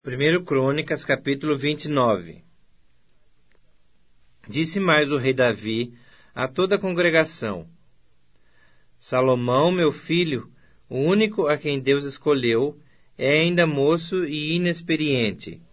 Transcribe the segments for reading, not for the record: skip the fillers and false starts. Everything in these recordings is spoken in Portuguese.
1 Crônicas, capítulo 29. Disse mais o rei Davi a toda a congregação: Salomão, meu filho, o único a quem Deus escolheu, é ainda moço e inexperiente.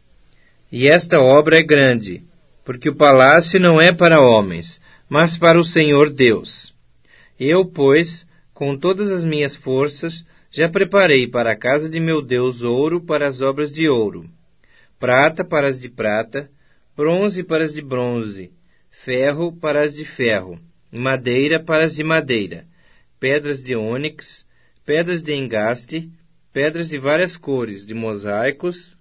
E esta obra é grande, porque o palácio não é para homens, mas para o Senhor Deus. Eu, pois, com todas as minhas forças, já preparei para a casa de meu Deus ouro para as obras de ouro, prata para as de prata, bronze para as de bronze, ferro para as de ferro, madeira para as de madeira, pedras de ônix, pedras de engaste, pedras de várias cores, de mosaicos,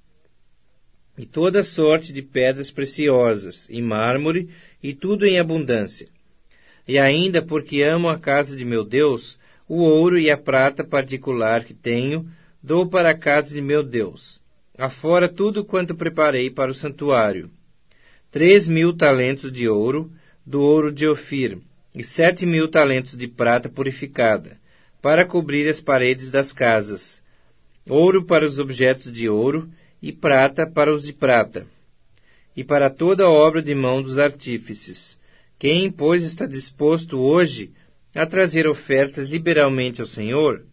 e toda sorte de pedras preciosas, e mármore, e tudo em abundância. E ainda, porque amo a casa de meu Deus, o ouro e a prata particular que tenho, dou para a casa de meu Deus. Afora tudo quanto preparei para o santuário: 3.000 talentos de ouro, do ouro de Ofir, e 7.000 talentos de prata purificada, para cobrir as paredes das casas, ouro para os objetos de ouro, e prata para os de prata, e para toda a obra de mão dos artífices. Quem, pois, está disposto hoje a trazer ofertas liberalmente ao Senhor?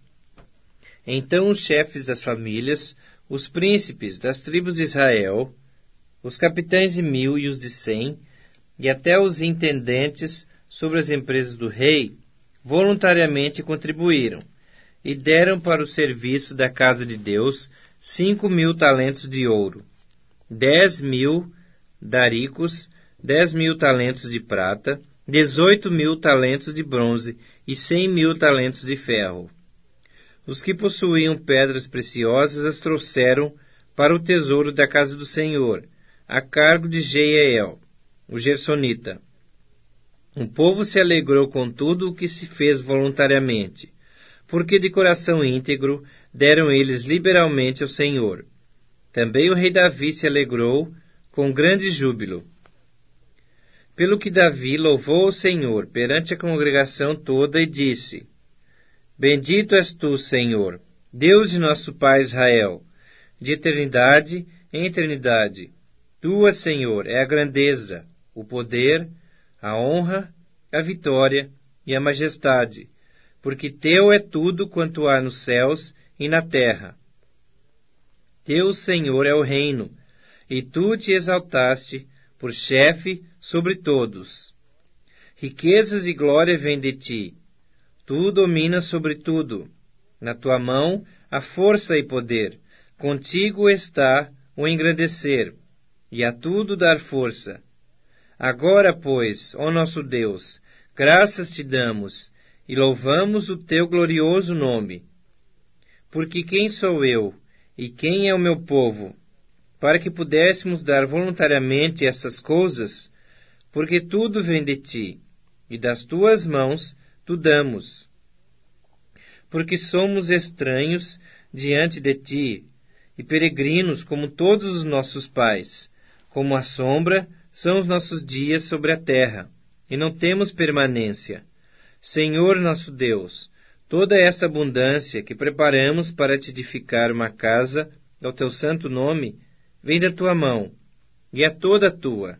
Então os chefes das famílias, os príncipes das tribos de Israel, os capitães de 1000 e os de 100, e até os intendentes sobre as empresas do rei, voluntariamente contribuíram, e deram para o serviço da casa de Deus 5.000 talentos de ouro, 10.000 daricos, 10.000 talentos de prata, 18.000 talentos de bronze e 100.000 talentos de ferro. Os que possuíam pedras preciosas as trouxeram para o tesouro da casa do Senhor, a cargo de Jeiel, o gersonita. O povo se alegrou com tudo o que se fez voluntariamente, porque de coração íntegro deram eles liberalmente ao Senhor. Também o rei Davi se alegrou com grande júbilo. Pelo que Davi louvou ao Senhor perante a congregação toda e disse: Bendito és tu, Senhor, Deus de nosso pai Israel, de eternidade em eternidade. Tua, Senhor, é a grandeza, o poder, a honra, a vitória e a majestade, porque teu é tudo quanto há nos céus e na terra. Teu, Senhor, é o reino, e tu te exaltaste por chefe sobre todos. Riquezas e glória vêm de ti. Tu dominas sobre tudo. Na tua mão há força e poder. Contigo está o engrandecer, e a tudo dar força. Agora, pois, ó nosso Deus, graças te damos, e louvamos o teu glorioso nome. Porque quem sou eu, e quem é o meu povo, para que pudéssemos dar voluntariamente essas coisas? Porque tudo vem de ti, e das tuas mãos tu damos. Porque somos estranhos diante de ti, e peregrinos como todos os nossos pais. Como a sombra são os nossos dias sobre a terra, e não temos permanência. Senhor nosso Deus, toda esta abundância que preparamos para te edificar uma casa ao teu santo nome, vem da tua mão, e é toda tua.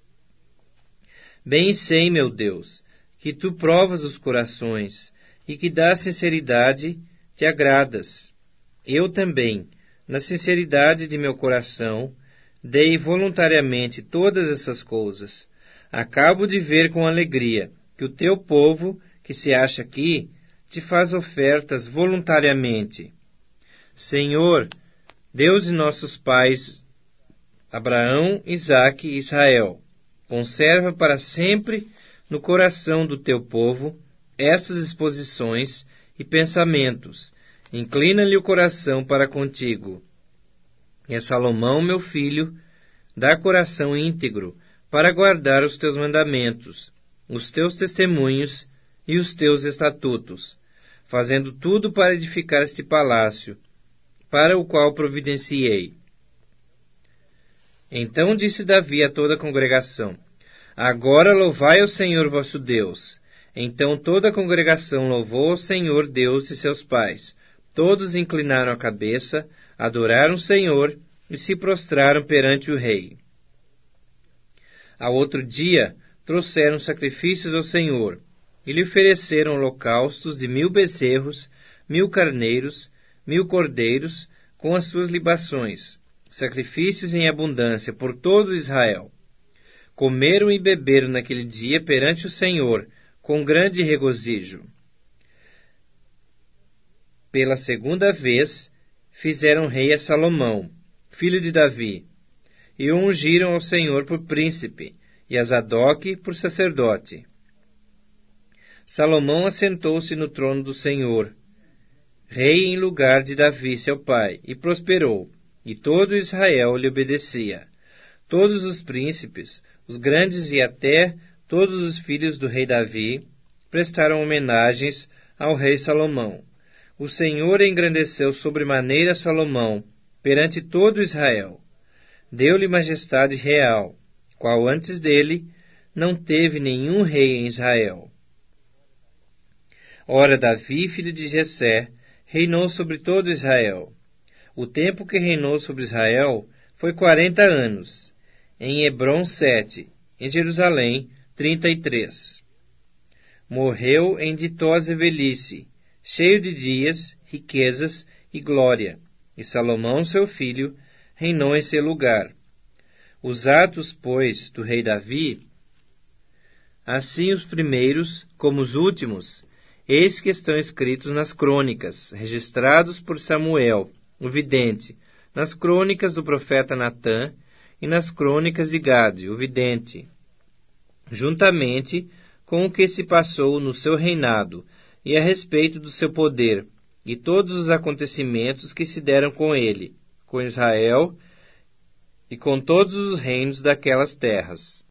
Bem sei, meu Deus, que tu provas os corações, e que da sinceridade te agradas. Eu também, na sinceridade de meu coração, dei voluntariamente todas essas coisas. Acabo de ver com alegria que o teu povo, que se acha aqui, te faz ofertas voluntariamente. Senhor, Deus de nossos pais, Abraão, Isaque e Israel, conserva para sempre no coração do teu povo essas exposições e pensamentos. Inclina-lhe o coração para contigo. E a Salomão, meu filho, dá coração íntegro para guardar os teus mandamentos, os teus testemunhos e os teus estatutos, fazendo tudo para edificar este palácio, para o qual providenciei. Então disse Davi a toda a congregação: Agora louvai ao Senhor vosso Deus. Então toda a congregação louvou ao Senhor Deus de seus pais. Todos inclinaram a cabeça, adoraram o Senhor e se prostraram perante o rei. Ao outro dia, trouxeram sacrifícios ao Senhor, e lhe ofereceram holocaustos de 1000 bezerros, 1000 carneiros, 1000 cordeiros, com as suas libações, sacrifícios em abundância por todo Israel. Comeram e beberam naquele dia perante o Senhor, com grande regozijo. Pela segunda vez, fizeram rei a Salomão, filho de Davi, e o ungiram ao Senhor por príncipe, e a Zadoque por sacerdote. Salomão assentou-se no trono do Senhor, rei em lugar de Davi, seu pai, e prosperou, e todo Israel lhe obedecia. Todos os príncipes, os grandes e até todos os filhos do rei Davi, prestaram homenagens ao rei Salomão. O Senhor engrandeceu sobremaneira Salomão perante todo Israel. Deu-lhe majestade real, qual antes dele não teve nenhum rei em Israel. Ora, Davi, filho de Jessé, reinou sobre todo Israel. O tempo que reinou sobre Israel foi 40 anos. Em Hebrom 7, em Jerusalém 33. Morreu em ditosa velhice, cheio de dias, riquezas e glória, e Salomão, seu filho, reinou em seu lugar. Os atos, pois, do rei Davi, assim os primeiros como os últimos, eis que estão escritos nas crônicas, registrados por Samuel, o vidente, nas crônicas do profeta Natã e nas crônicas de Gade, o vidente, juntamente com o que se passou no seu reinado e a respeito do seu poder, e todos os acontecimentos que se deram com ele, com Israel e com todos os reinos daquelas terras.